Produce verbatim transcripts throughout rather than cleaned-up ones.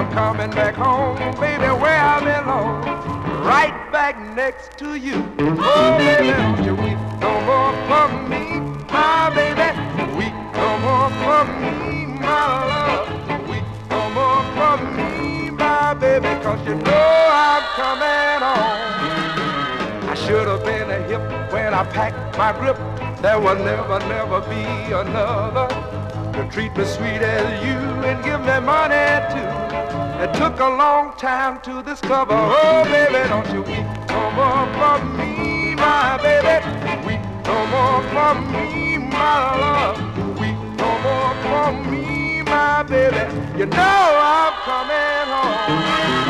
I'm coming back home, baby, where I belong, right back next to you. Oh, baby, don't you weep no more for me, my baby. Weep no more for me, my love. Weep no more for me, my baby, 'cause you know I'm coming home. I should have been a hip when I packed my grip. There will never, never be another to treat me sweet as you and give me money too. It took a long time to discover. Oh, baby, don't you weep no more for me, my baby. Weep no more for me, my love. Weep no more for me, my baby. You know I'm coming home.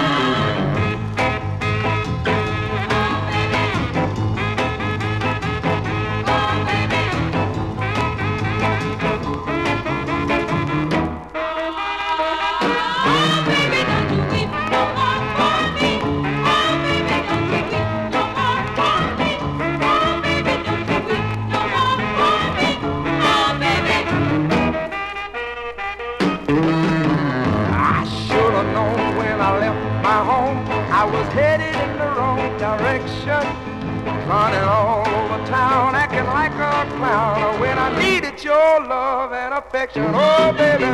I was headed in the wrong direction, running all over town, acting like a clown when I needed your love and affection. Oh, baby,